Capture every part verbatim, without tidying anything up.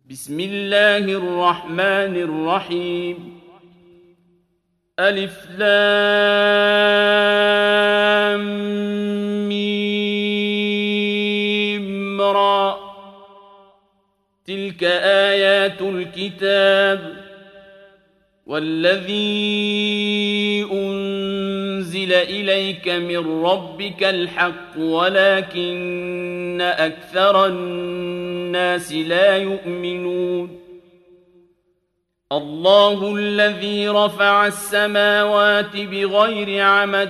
بسم الله الرحمن الرحيم. ألف لام ميم را. تلك آيات الكتاب والذي أنزل إليك من ربك الحق ولكن أكثر الناس لا يؤمنون. الله الذي رفع السماوات بغير عمد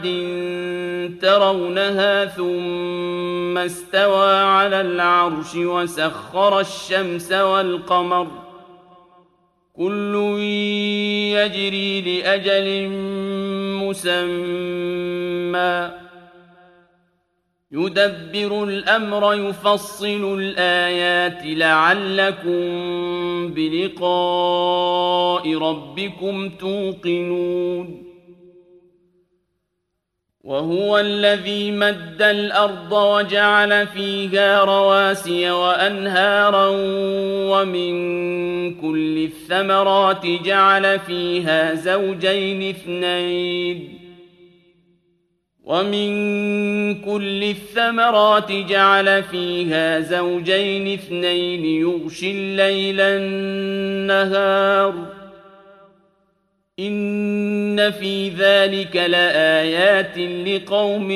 ترونها ثم استوى على العرش وسخر الشمس والقمر كل يجري لأجل مسمى يدبر الأمر يفصل الآيات لعلكم بلقاء ربكم توقنون. وهو الذي مد الأرض وجعل فيها رواسي وأنهارا ومن كل الثمرات جعل فيها زوجين اثنين ومن كل الثمرات جعل فيها زوجين اثنين يغشي الليل النهار إن في ذلك لآيات لقوم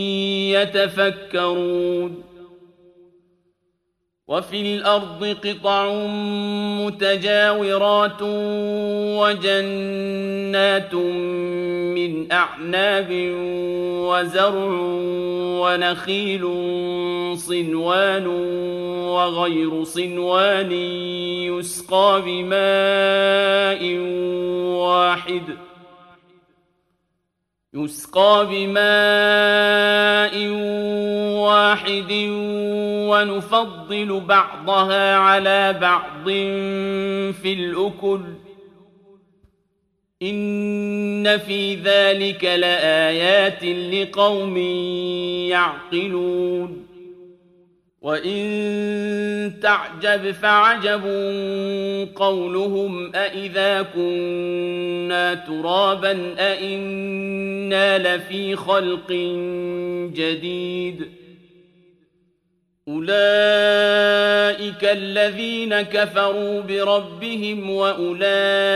يتفكرون. وفي الأرض قطع متجاورات وجنات من أعناب وزرع ونخيل صنوان وغير صنوان يسقى بماء واحد يسقى بماء واحد ونفضل بعضها على بعض في الأكل إن في ذلك لآيات لقوم يعقلون. وإن تعجب فعجب قولهم أإذا كنا ترابا أإنا لفي خلق جديد أولئك الذين كفروا بربهم وأولئك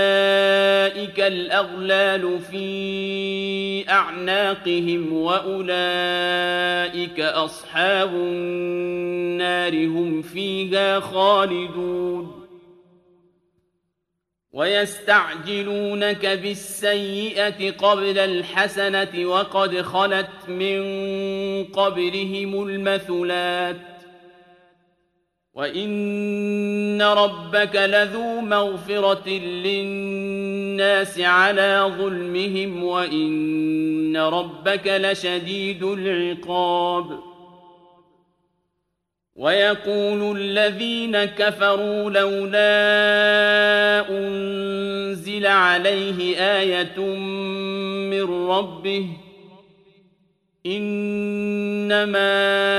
الأغلال في أعناقهم وأولئك أصحاب النار هم فيها خالدون. ويستعجلونك بالسيئة قبل الحسنة وقد خلت من قبلهم المثلات وإن ربك لذو مغفرة للناس على ظلمهم وإن ربك لشديد العقاب. ويقول الذين كفروا لولا أنزل عليه آية من ربه إنما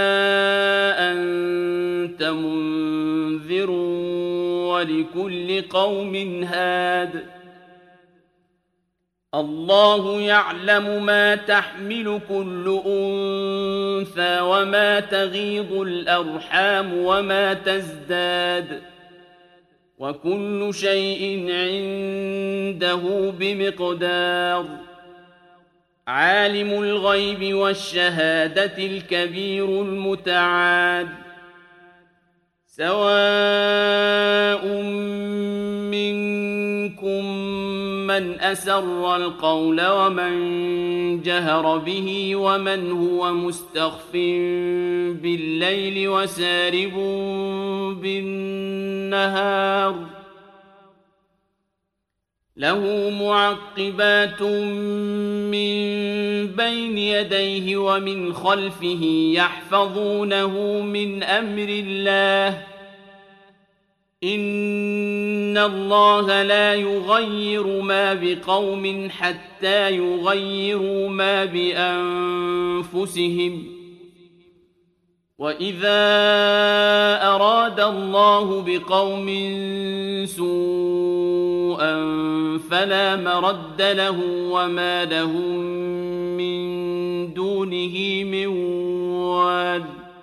أنت منذر ولكل قوم هاد. الله يعلم ما تحمل كل أنثى وما تغيض الأرحام وما تزداد وكل شيء عنده بمقدار. عالم الغيب والشهادة الكبير المتعال سواء منكم من أسر القول ومن جهر به ومن هو مستخف بالليل وسارب بالنهار له معقبات من بين يديه ومن خلفه يحفظونه من أمر الله إن الله لا يغير ما بقوم حتى يغيروا ما بأنفسهم وَإِذَا أَرَادَ اللَّهُ بِقَوْمٍ سُوءًا فَلَا مَرَدَّ لَهُ وَمَا لَهُم مِّن دُونِهِ مِن وَالٍ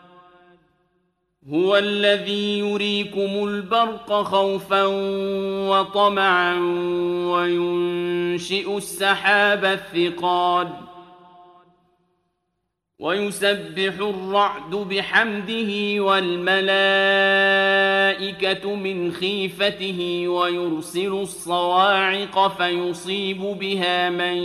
هُوَ الَّذِي يُرِيكُمُ الْبَرْقَ خَوْفًا وَطَمَعًا وَيُنشِئُ السَّحَابَ الثِّقَالَ وَيُسَبِّحُ الرَّعْدُ بِحَمْدِهِ وَالْمَلَائِكَةُ مِنْ خِيفَتِهِ وَيُرْسِلُ الصَّوَاعِقَ فَيُصِيبُ بِهَا مَن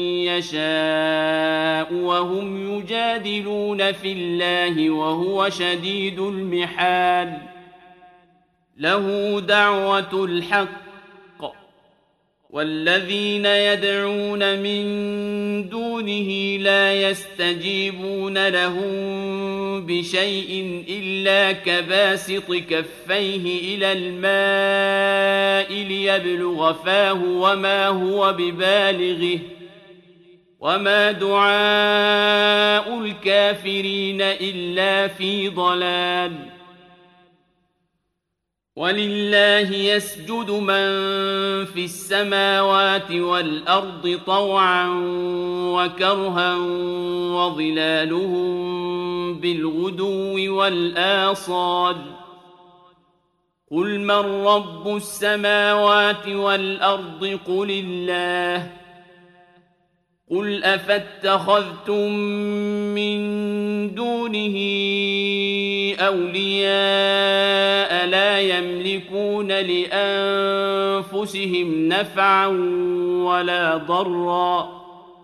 يَشَاءُ وَهُمْ يُجَادِلُونَ فِي اللَّهِ وَهُوَ شَدِيدُ الْمِحَالِ لَهُ دَعْوَةُ الْحَقِّ وَالَّذِينَ يَدْعُونَ مِن دُونِهِ لَا يَسْتَجِيبُونَ لَهُم بِشَيْءٍ إِلَّا كَبَاسِطِ كَفَّيْهِ إِلَى الْمَاءِ لِيَبْلُغَ فَاهُ وَمَا هُوَ بِبَالِغِهِ وَمَا دُعَاءُ الْكَافِرِينَ إِلَّا فِي ضَلَالٍ وَلِلَّهِ يَسْجُدُ مَن فِي السَّمَاوَاتِ وَالْأَرْضِ طَوْعًا وَكَرْهًا وَظِلَالُهُم بِالْغُدُوِّ وَالْآصَالِ قُلْ مَن رَّبُّ السَّمَاوَاتِ وَالْأَرْضِ قُلِ اللَّهُ قُلْ أَفَاتَّخَذْتُم مِّن دُونِهِ أَوْلِيَاءَ لَا يَمْلِكُونَ لِأَنفُسِهِمْ نَفْعًا وَلَا ضَرًّا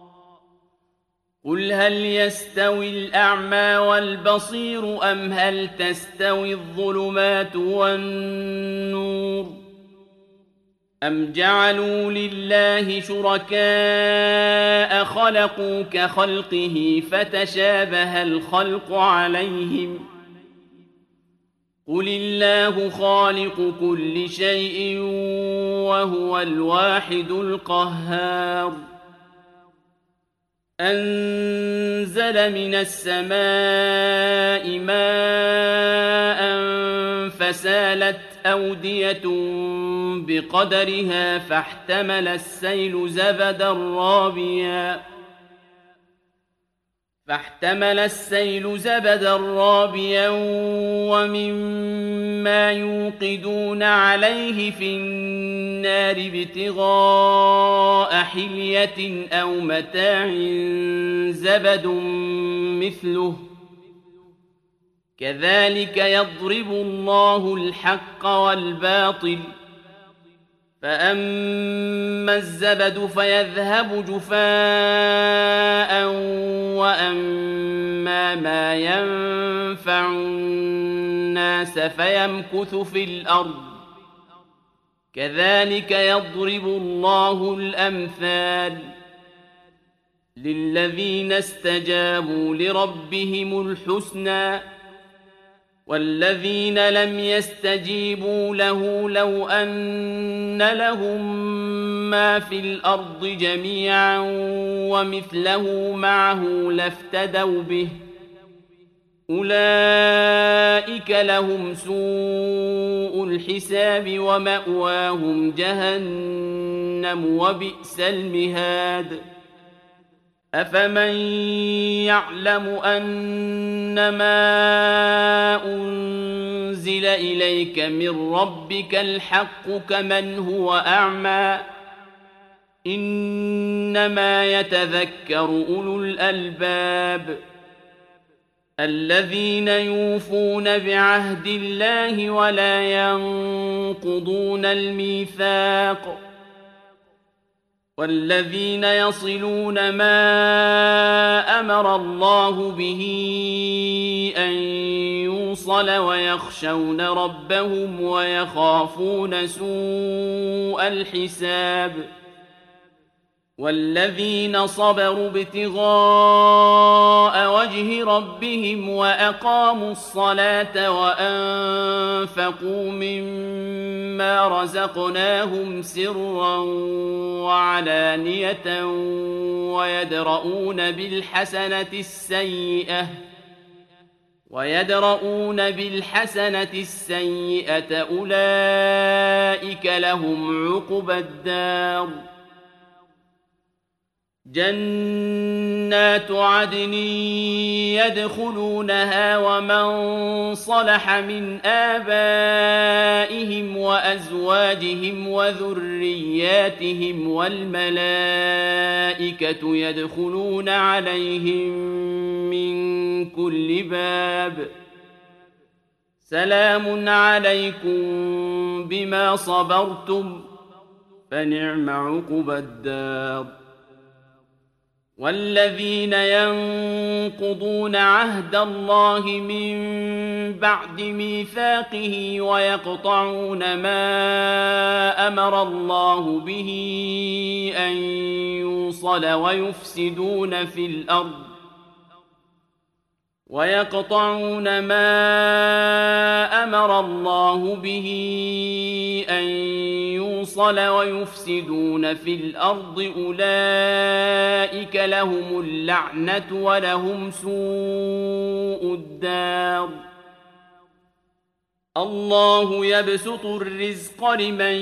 قُلْ هَلْ يَسْتَوِي الْأَعْمَىٰ وَالْبَصِيرُ أَمْ هَلْ تَسْتَوِي الظُّلُمَاتُ وَالنُّورُ أَمْ جَعَلُوا لِلَّهِ شُرَكَاءَ خَلَقُوا كَخَلْقِهِ فَتَشَابَهَ الْخَلْقُ عَلَيْهِمْ ۚ قُلِ اللَّهُ خَالِقُ كُلِّ شَيْءٍ وَهُوَ الْوَاحِدُ الْقَهَّارُ أَنزَلَ مِنَ السَّمَاءِ مَاءً فَسَالَتْ أَوْدِيَةٌ بِقَدَرِهَا فَاحْتَمَلَ السَّيْلُ زَبَدًا رَّابِيًا فاحتمل السيل زبدا رابيا ومما يوقدون عليه في النار ابتغاء حلية أو متاع زبد مثله كذلك يضرب الله الحق والباطل فأما الزبد فيذهب جفاء وأما ما ينفع الناس فيمكث في الأرض كذلك يضرب الله الأمثال للذين استجابوا لربهم الحسنى والذين لم يستجيبوا له لو أن لهم ما في الأرض جميعا ومثله معه لافتدوا به أولئك لهم سوء الحساب ومأواهم جهنم وبئس المهاد أفمن يعلم أنما أنزل إليك من ربك الحق كمن هو أعمى إنما يتذكر أولو الألباب الذين يوفون بعهد الله ولا ينقضون الميثاق والذين يصلون ما أمر الله به أن يوصل ويخشون ربهم ويخافون سوء الحساب والذين صبروا ابتغاء وجه ربهم وأقاموا الصلاة وأنفقوا مما رزقناهم سرا وعلانية ويدرؤون بالحسنة السيئة ويدرؤون بالحسنة السيئة أولئك لهم عقبى الدار جنات عدن يدخلونها ومن صلح من آبائهم وأزواجهم وذرياتهم والملائكة يدخلون عليهم من كل باب سلام عليكم بما صبرتم فنعم عقبى الدار والذين ينقضون عهد الله من بعد ميثاقه ويقطعون ما أمر الله به أن يوصل ويفسدون في الأرض ويقطعون ما أمر الله به أن يوصل ويفسدون في الأرض أولئك لهم اللعنة ولهم سوء الدار الله يبسط الرزق لمن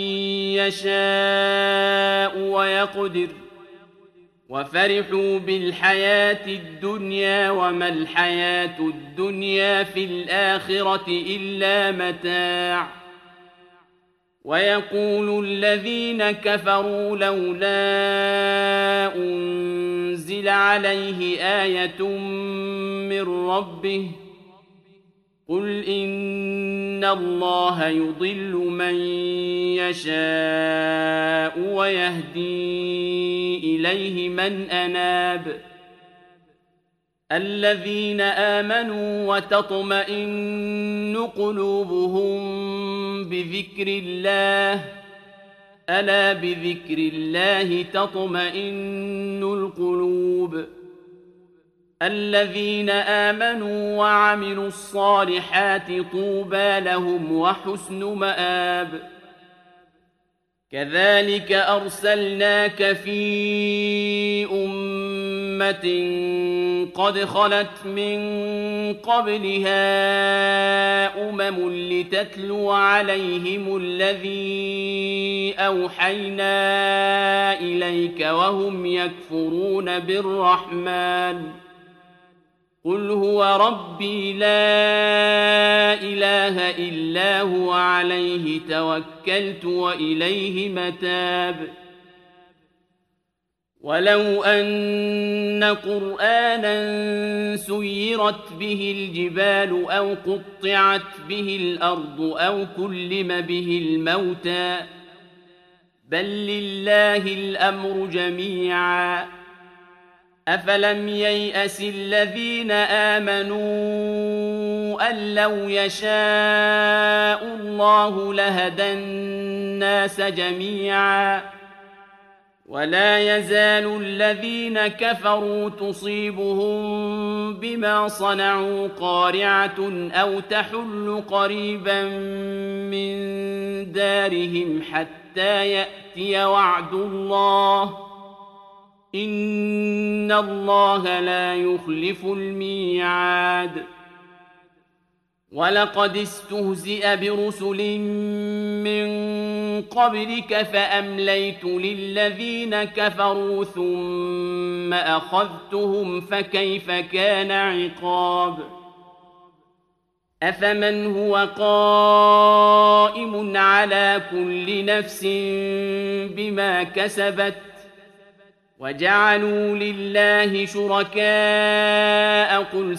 يشاء ويقدر وفرحوا بالحياة الدنيا وما الحياة الدنيا في الآخرة إلا متاع ويقول الذين كفروا لولا أنزل عليه آية من ربه قل إن الله يضل من يشاء ويهدي إليه من أناب الذين آمنوا وتطمئن قلوبهم بذكر الله ألا بذكر الله تطمئن القلوب الذين آمنوا وعملوا الصالحات طوبى لهم وحسن مآب كذلك أرسلناك في أمة قد خلت من قبلها أمم لتتلو عليهم الذي أوحينا إليك وهم يكفرون بالرحمن قل هو ربي لا إله إلا هو عليه توكلت وإليه متاب ولو أن قرآنا سيرت به الجبال أو قطعت به الأرض أو كلم به الموتى بل لله الأمر جميعا أفلم ييأس الذين آمنوا أن لو يشاء الله لهدى الناس جميعا ولا يزال الذين كفروا تصيبهم بما صنعوا قارعة أو تحل قريبا من دارهم حتى يأتي وعد الله إن الله لا يخلف الميعاد ولقد استهزئ برسل من قبلك فأمليت للذين كفروا ثم أخذتهم فكيف كان عقاب أفمن هو قائم على كل نفس بما كسبت وجعلوا لله شركاء قل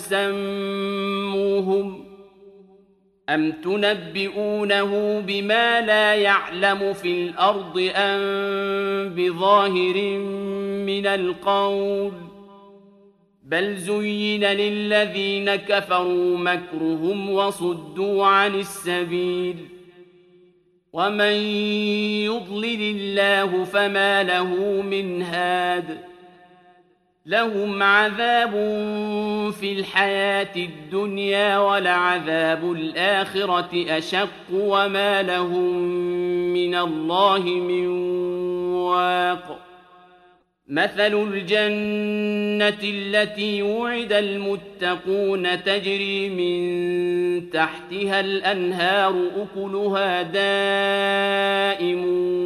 سموهم أم تنبئونه بما لا يعلم في الأرض أم بظاهر من القول بل زين للذين كفروا مكرهم وصدوا عن السبيل ومن يضلل الله فما له من هاد لهم عذاب في الحياة الدنيا ولعذاب الآخرة أشق وما لهم من الله من واق مثل الجنة التي وعد المتقون تجري من تحتها الأنهار أكلها دائم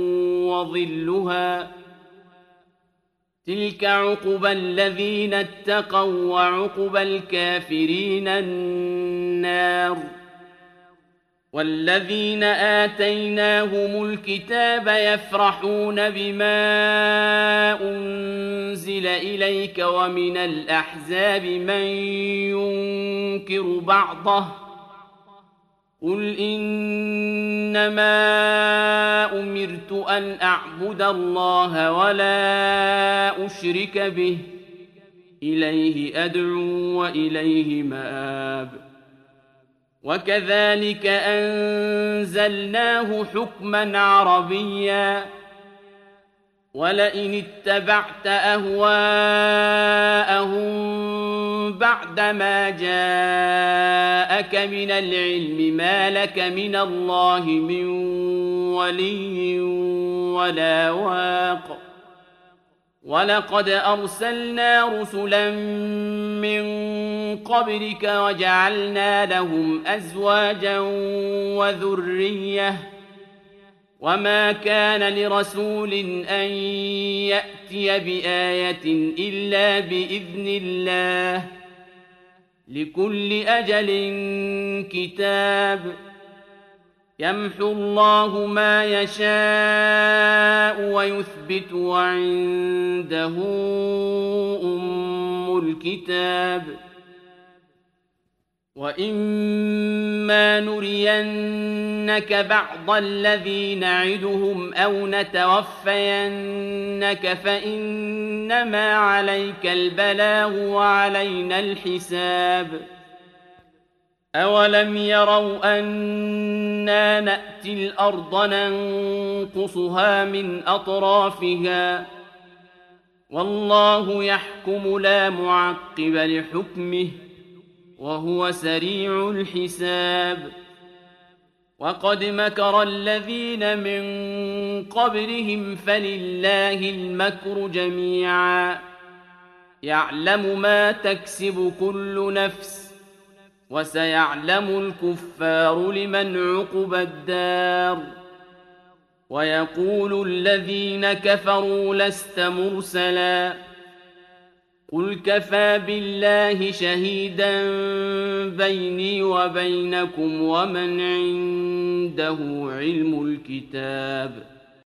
وظلها تلك عقبى الذين اتقوا وعقبى الكافرين النار والذين آتيناهم الكتاب يفرحون بما أنزل إليك ومن الأحزاب من ينكر بعضه قل إنما أمرت أن أعبد الله ولا أشرك به إليه أدعو وإليه مآب وكذلك أنزلناه حكما عربيا ولئن اتبعت أهواءهم بعدما جاءك من العلم ما لك من الله من ولي ولا واق ولقد أرسلنا رسلا من قبلك وجعلنا لهم أزواجا وذرية وما كان لرسول أن يأتي بآية إلا بإذن الله لكل أجل كتاب يمحو الله ما يشاء ويثبت وعنده أم الكتاب وإما نرينك بعض الذي نعدهم أو نتوفينك فإنما عليك البلاغ وعلينا الحساب أولم يروا أنا نأتي الأرض ننقصها من أطرافها والله يحكم لا معقب لحكمه وهو سريع الحساب وقد مكر الذين من قبلهم فلله المكر جميعا يعلم ما تكسب كل نفس وسيعلم الكفار لمن عقبى الدار ويقول الذين كفروا لست مرسلا قل كفى بالله شهيدا بيني وبينكم ومن عنده علم الكتاب